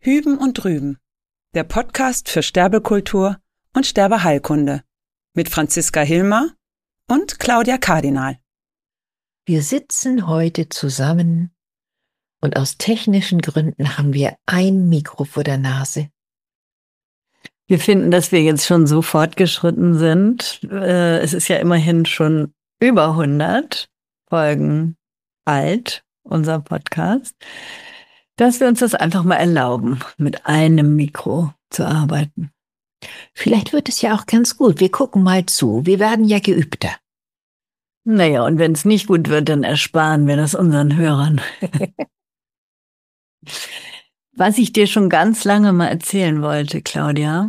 Hüben und Drüben, der Podcast für Sterbekultur und Sterbeheilkunde mit Franziska Hilmer und Claudia Kardinal. Wir sitzen heute zusammen und aus technischen Gründen haben wir ein Mikro vor der Nase. Wir finden, dass wir jetzt schon so fortgeschritten sind. Es ist ja immerhin schon über 100 Folgen alt, unser Podcast, dass wir uns das einfach mal erlauben, mit einem Mikro zu arbeiten. Vielleicht wird es ja auch ganz gut. Wir gucken mal zu. Wir werden ja geübter. Naja, und wenn es nicht gut wird, dann ersparen wir das unseren Hörern. Was ich dir schon ganz lange mal erzählen wollte, Claudia.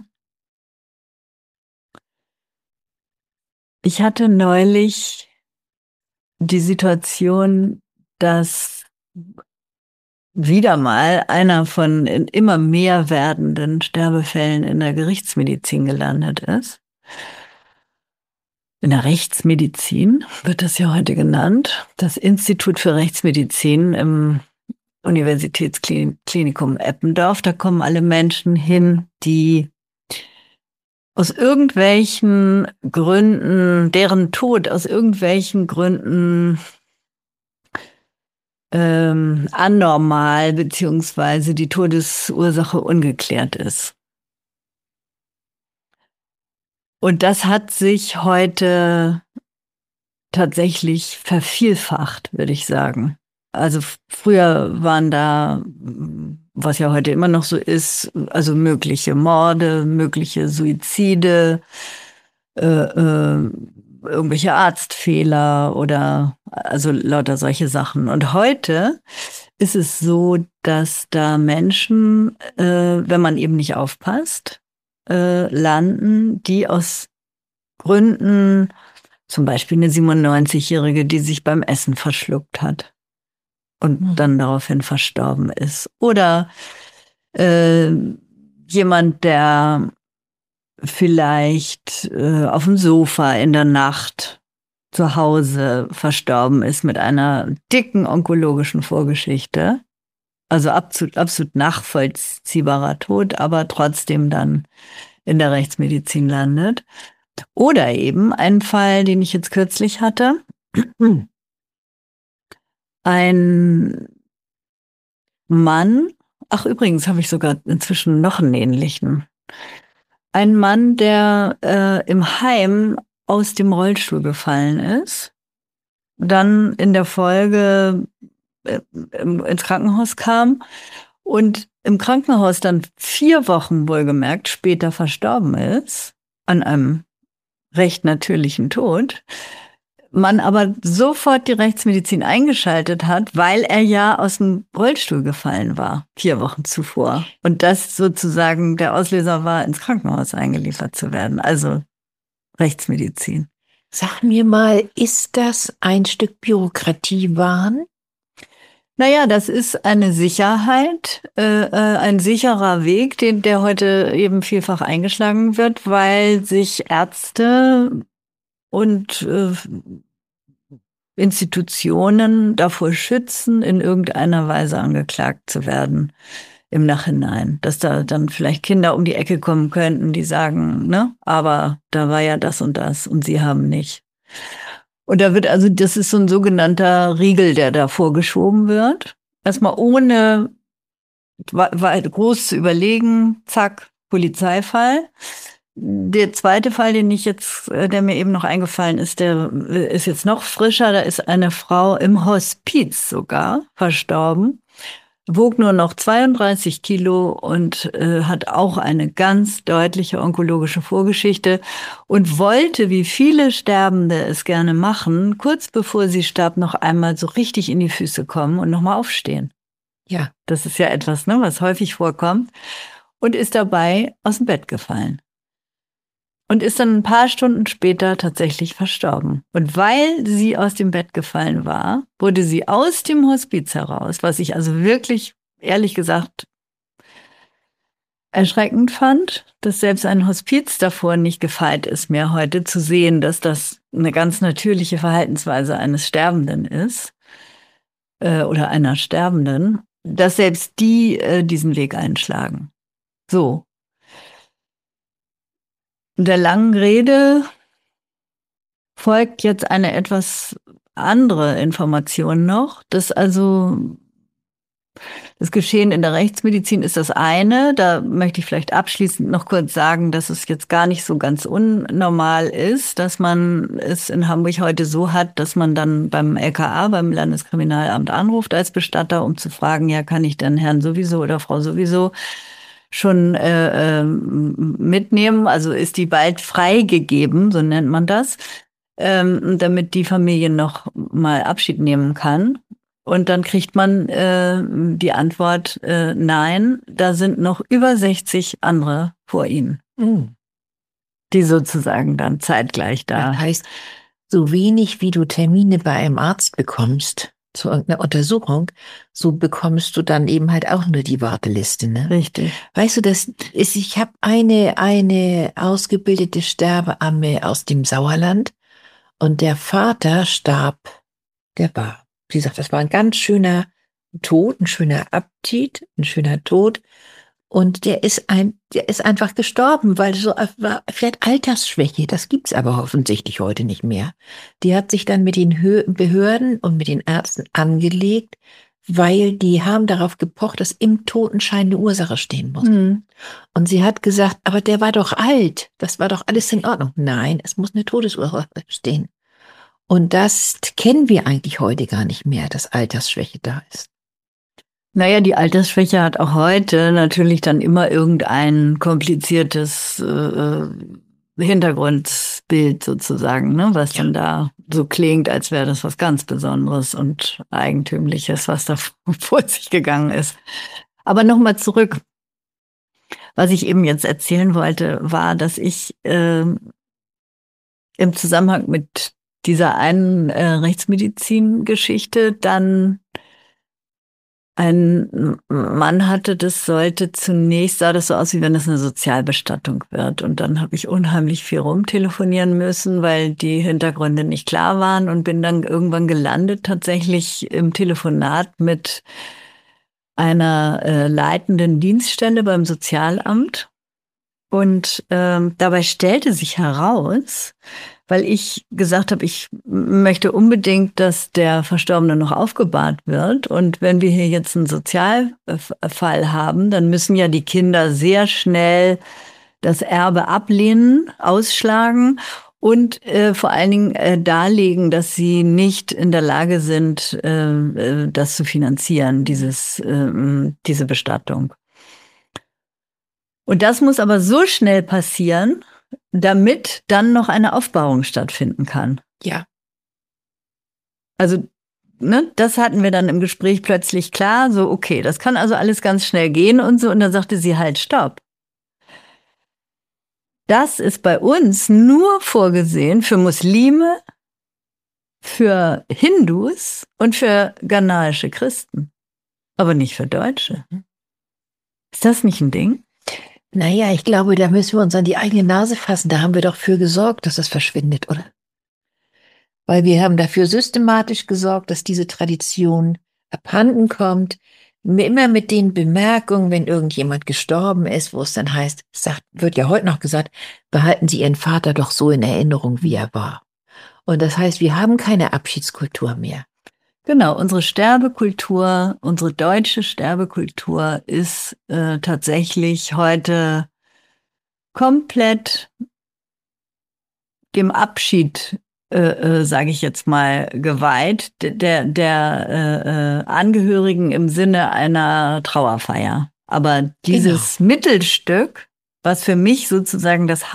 Ich hatte neulich die Situation, dass wieder mal einer von immer mehr werdenden Sterbefällen in der Gerichtsmedizin gelandet ist. In der Rechtsmedizin wird das ja heute genannt. Das Institut für Rechtsmedizin im Universitätsklinikum Eppendorf. Da kommen alle Menschen hin, die aus irgendwelchen Gründen, deren Tod aus irgendwelchen Gründen anormal beziehungsweise die Todesursache ungeklärt ist. Und das hat sich heute tatsächlich vervielfacht, würde ich sagen. Also früher waren da, was ja heute immer noch so ist, also mögliche Morde, mögliche Suizide, irgendwelche Arztfehler oder also lauter solche Sachen. Und heute ist es so, dass da Menschen, wenn man eben nicht aufpasst, landen, die aus Gründen, zum Beispiel eine 97-Jährige, die sich beim Essen verschluckt hat und dann daraufhin verstorben ist. Oder jemand, der vielleicht auf dem Sofa in der Nacht zu Hause verstorben ist mit einer dicken onkologischen Vorgeschichte. Also absolut nachvollziehbarer Tod, aber trotzdem dann in der Rechtsmedizin landet. Oder eben ein Fall, den ich jetzt kürzlich hatte. Ein Mann, ach übrigens habe ich sogar inzwischen noch einen ähnlichen. Ein Mann, der im Heim aus dem Rollstuhl gefallen ist, dann in der Folge ins Krankenhaus kam und im Krankenhaus dann 4 Wochen wohlgemerkt später verstorben ist, an einem recht natürlichen Tod, man aber sofort die Rechtsmedizin eingeschaltet hat, weil er ja aus dem Rollstuhl gefallen war, 4 Wochen zuvor. Und das sozusagen der Auslöser war, ins Krankenhaus eingeliefert zu werden. Also Rechtsmedizin. Sag mir mal, ist das ein Stück Bürokratiewahn? Naja, das ist eine Sicherheit, ein sicherer Weg, der heute eben vielfach eingeschlagen wird, weil sich Ärzte und Institutionen davor schützen, in irgendeiner Weise angeklagt zu werden im Nachhinein. Dass da dann vielleicht Kinder um die Ecke kommen könnten, die sagen, ne, aber da war ja das und sie haben nicht. Und da wird also, das ist so ein sogenannter Riegel, der da vorgeschoben wird. Erstmal ohne groß zu überlegen, zack, Polizeifall. Der zweite Fall, der mir eben noch eingefallen ist, der ist jetzt noch frischer. Da ist eine Frau im Hospiz sogar verstorben, wog nur noch 32 Kilo und hat auch eine ganz deutliche onkologische Vorgeschichte und wollte, wie viele Sterbende es gerne machen, kurz bevor sie starb, noch einmal so richtig in die Füße kommen und nochmal aufstehen. Ja. Das ist ja etwas, ne, was häufig vorkommt. Und ist dabei aus dem Bett gefallen. Und ist dann ein paar Stunden später tatsächlich verstorben. Und weil sie aus dem Bett gefallen war, wurde sie aus dem Hospiz heraus, was ich also wirklich, ehrlich gesagt, erschreckend fand, dass selbst ein Hospiz davor nicht gefeit ist, mehr heute zu sehen, dass das eine ganz natürliche Verhaltensweise eines Sterbenden ist oder einer Sterbenden. dass selbst die diesen Weg einschlagen. So. In der langen Rede folgt jetzt eine etwas andere Information noch, dass also das Geschehen in der Rechtsmedizin ist das eine. Da möchte ich vielleicht abschließend noch kurz sagen, dass es jetzt gar nicht so ganz unnormal ist, dass man es in Hamburg heute so hat, dass man dann beim LKA, beim Landeskriminalamt anruft als Bestatter, um zu fragen, ja, kann ich denn Herrn sowieso oder Frau sowieso schon mitnehmen? Also ist die bald freigegeben, so nennt man das, damit die Familie noch mal Abschied nehmen kann. Und dann kriegt man die Antwort, nein, da sind noch über 60 andere vor Ihnen, die sozusagen dann zeitgleich da. Das heißt, so wenig wie du Termine bei einem Arzt bekommst zu irgendeiner Untersuchung, so bekommst du dann eben halt auch nur die Warteliste, ne? Richtig. Weißt du, ich habe eine ausgebildete Sterbeamme aus dem Sauerland und der Vater starb, sie sagt, das war ein ganz schöner Tod, ein schöner Abschied, ein schöner Tod. Und der ist einfach gestorben, weil war vielleicht Altersschwäche. Das gibt's aber offensichtlich heute nicht mehr. Die hat sich dann mit den Behörden und mit den Ärzten angelegt, weil die haben darauf gepocht, dass im Totenschein eine Ursache stehen muss. Mhm. Und sie hat gesagt, aber der war doch alt. Das war doch alles in Ordnung. Nein, es muss eine Todesursache stehen. Und das kennen wir eigentlich heute gar nicht mehr, dass Altersschwäche da ist. Naja, die Altersschwäche hat auch heute natürlich dann immer irgendein kompliziertes Hintergrundbild sozusagen, ne, was dann da so klingt, als wäre das was ganz Besonderes und Eigentümliches, was da vor sich gegangen ist. Aber nochmal zurück. Was ich eben jetzt erzählen wollte, war, dass ich im Zusammenhang mit dieser einen Rechtsmedizin-Geschichte dann ein Mann hatte, sah das so aus, wie wenn es eine Sozialbestattung wird. Und dann habe ich unheimlich viel rumtelefonieren müssen, weil die Hintergründe nicht klar waren und bin dann irgendwann gelandet tatsächlich im Telefonat mit einer leitenden Dienststelle beim Sozialamt. Und dabei stellte sich heraus, weil ich gesagt habe, ich möchte unbedingt, dass der Verstorbene noch aufgebahrt wird. Und wenn wir hier jetzt einen Sozialfall haben, dann müssen ja die Kinder sehr schnell das Erbe ablehnen, ausschlagen und vor allen Dingen darlegen, dass sie nicht in der Lage sind, das zu finanzieren, diese Bestattung. Und das muss aber so schnell passieren, damit dann noch eine Aufbahrung stattfinden kann. Ja. Also, ne, das hatten wir dann im Gespräch plötzlich klar, so, okay, das kann also alles ganz schnell gehen und so. Und dann sagte sie halt, stopp. Das ist bei uns nur vorgesehen für Muslime, für Hindus und für ghanaische Christen, aber nicht für Deutsche. Ist das nicht ein Ding? Naja, ich glaube, da müssen wir uns an die eigene Nase fassen. Da haben wir doch für gesorgt, dass das verschwindet, oder? Weil wir haben dafür systematisch gesorgt, dass diese Tradition abhanden kommt. Immer mit den Bemerkungen, wenn irgendjemand gestorben ist, wo es dann heißt, wird ja heute noch gesagt, behalten Sie Ihren Vater doch so in Erinnerung, wie er war. Und das heißt, wir haben keine Abschiedskultur mehr. Genau, unsere Sterbekultur, unsere deutsche Sterbekultur ist tatsächlich heute komplett dem Abschied, sage ich jetzt mal, geweiht, der Angehörigen im Sinne einer Trauerfeier. Aber dieses Mittelstück, was für mich sozusagen das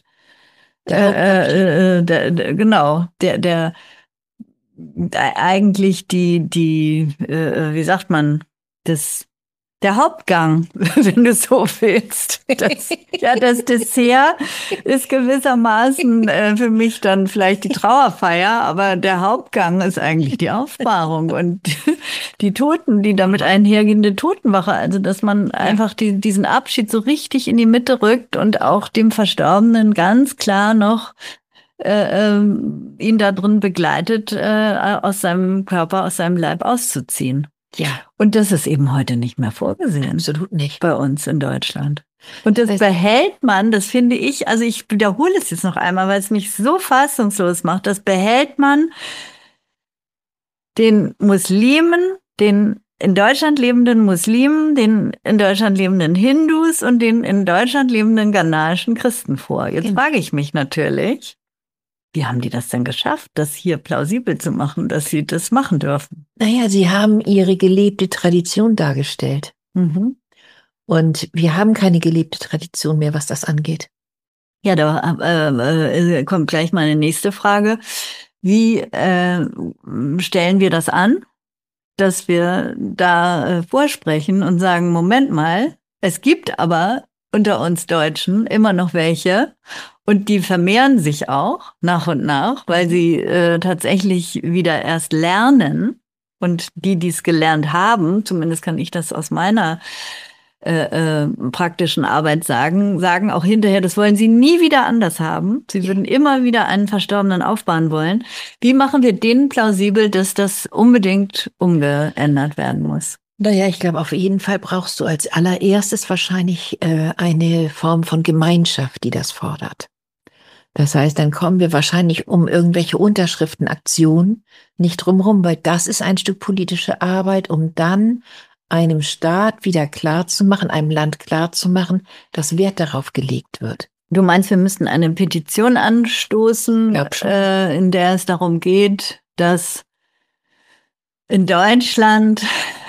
eigentlich wie sagt man, der Hauptgang, wenn du so willst. Das Dessert ist gewissermaßen für mich dann vielleicht die Trauerfeier, aber der Hauptgang ist eigentlich die Aufbahrung und die Toten, die damit einhergehende Totenwache. Also, dass man einfach diesen Abschied so richtig in die Mitte rückt und auch dem Verstorbenen ganz klar noch ihn da drin begleitet, aus seinem Körper, aus seinem Leib auszuziehen. Ja, Und das ist eben heute nicht mehr vorgesehen. absolut nicht. Bei uns in Deutschland. Und das behält man, das finde ich, also ich wiederhole es jetzt noch einmal, weil es mich so fassungslos macht, das behält man den Muslimen, den in Deutschland lebenden Muslimen, den in Deutschland lebenden Hindus und den in Deutschland lebenden ghanaischen Christen vor. Jetzt frage ich mich natürlich, wie haben die das denn geschafft, das hier plausibel zu machen, dass sie das machen dürfen? Naja, sie haben ihre gelebte Tradition dargestellt. Mhm. Und wir haben keine gelebte Tradition mehr, was das angeht. Ja, da kommt gleich meine nächste Frage. Wie stellen wir das an, dass wir da vorsprechen und sagen, Moment mal, es gibt aber unter uns Deutschen immer noch welche und die vermehren sich auch nach und nach, weil sie tatsächlich wieder erst lernen und die es gelernt haben, zumindest kann ich das aus meiner praktischen Arbeit sagen auch hinterher, das wollen sie nie wieder anders haben. Sie würden immer wieder einen Verstorbenen aufbauen wollen. Wie machen wir denen plausibel, dass das unbedingt umgeändert werden muss? Naja, ich glaube, auf jeden Fall brauchst du als allererstes wahrscheinlich eine Form von Gemeinschaft, die das fordert. Das heißt, dann kommen wir wahrscheinlich um irgendwelche Unterschriftenaktionen nicht drumherum, weil das ist ein Stück politische Arbeit, um dann einem Staat wieder klarzumachen, einem Land klarzumachen, dass Wert darauf gelegt wird. Du meinst, wir müssten eine Petition anstoßen, in der es darum geht, dass in Deutschland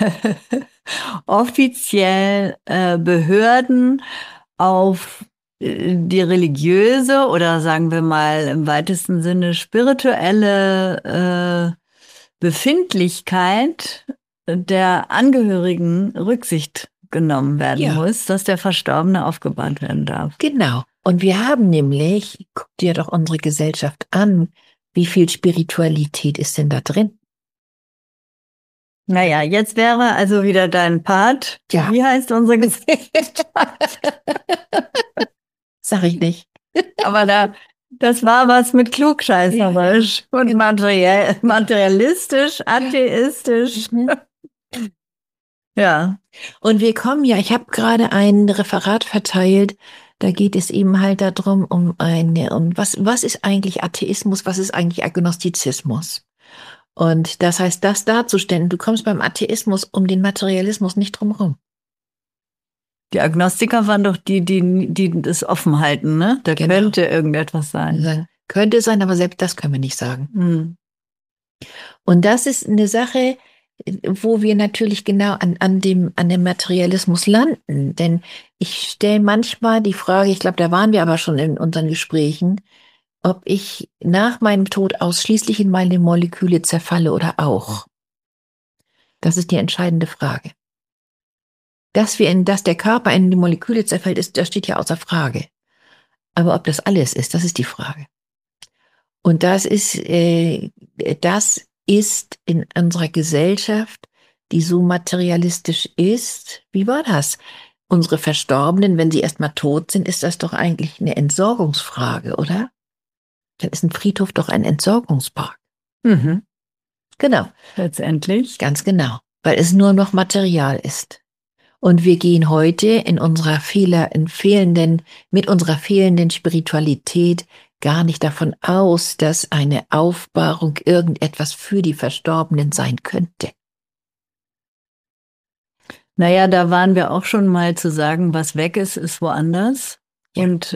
offiziell Behörden auf die religiöse oder sagen wir mal im weitesten Sinne spirituelle Befindlichkeit der Angehörigen Rücksicht genommen werden muss, dass der Verstorbene aufgebahrt werden darf. Genau. Und wir haben nämlich, guck dir doch unsere Gesellschaft an, wie viel Spiritualität ist denn da drin? Naja, jetzt wäre also wieder dein Part. Ja. Wie heißt unsere Gesellschaft? Sag ich nicht. Aber das war was mit klugscheißerisch und materialistisch, atheistisch. Ja. Und wir kommen ja, ich habe gerade ein Referat verteilt, da geht es eben halt darum, um was ist eigentlich Atheismus, was ist eigentlich Agnostizismus? Und das heißt, das darzustellen, du kommst beim Atheismus um den Materialismus nicht drum rum. Die Agnostiker waren doch die das offen halten, ne? Da könnte irgendetwas sein. Könnte sein, aber selbst das können wir nicht sagen. Hm. Und das ist eine Sache, wo wir natürlich genau an dem Materialismus landen. Denn ich stelle manchmal die Frage, ich glaube, da waren wir aber schon in unseren Gesprächen, ob ich nach meinem Tod ausschließlich in meine Moleküle zerfalle oder auch. Das ist die entscheidende Frage. Dass der Körper in die Moleküle zerfällt, das steht ja außer Frage. Aber ob das alles ist, das ist die Frage. Und das ist in unserer Gesellschaft, die so materialistisch ist. Wie war das? Unsere Verstorbenen, wenn sie erstmal tot sind, ist das doch eigentlich eine Entsorgungsfrage, oder? Dann ist ein Friedhof doch ein Entsorgungspark. Mhm. Genau. Letztendlich. Ganz genau. Weil es nur noch Material ist. Und wir gehen heute mit unserer fehlenden Spiritualität gar nicht davon aus, dass eine Aufbahrung irgendetwas für die Verstorbenen sein könnte. Naja, da waren wir auch schon mal zu sagen, was weg ist, ist woanders. Ja. Und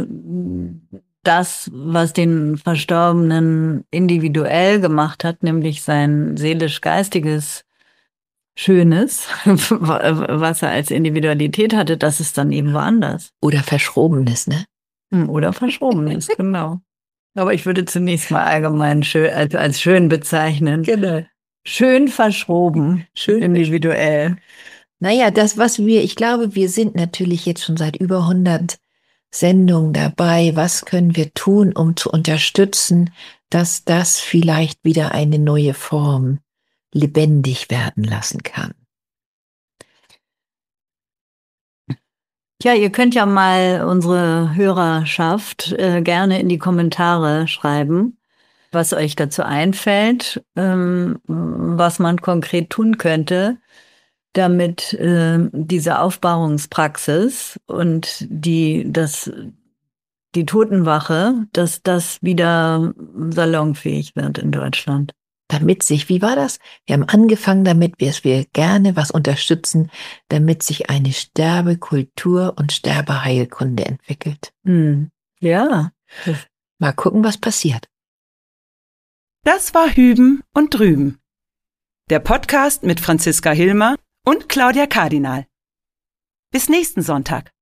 das, was den Verstorbenen individuell gemacht hat, nämlich sein seelisch-geistiges Schönes, was er als Individualität hatte, das ist dann eben woanders. Oder Verschrobenes, ne? Oder Verschrobenes, genau. Aber ich würde zunächst mal allgemein als schön bezeichnen. Genau. Schön verschroben, schön individuell. Naja, ich glaube, wir sind natürlich jetzt schon seit über 100 Sendungen dabei. Was können wir tun, um zu unterstützen, dass das vielleicht wieder eine neue Form lebendig werden lassen kann? Ja, ihr könnt ja mal unsere Hörerschaft gerne in die Kommentare schreiben. was euch dazu einfällt, was man konkret tun könnte, damit diese Aufbahrungspraxis und die Totenwache, dass das wieder salonfähig wird in Deutschland. Wie war das? Wir haben angefangen damit, dass wir gerne was unterstützen, damit sich eine Sterbekultur und Sterbeheilkunde entwickelt. Ja. Mal gucken, was passiert. Das war Hüben und Drüben. Der Podcast mit Franziska Hilmer und Claudia Kardinal. Bis nächsten Sonntag.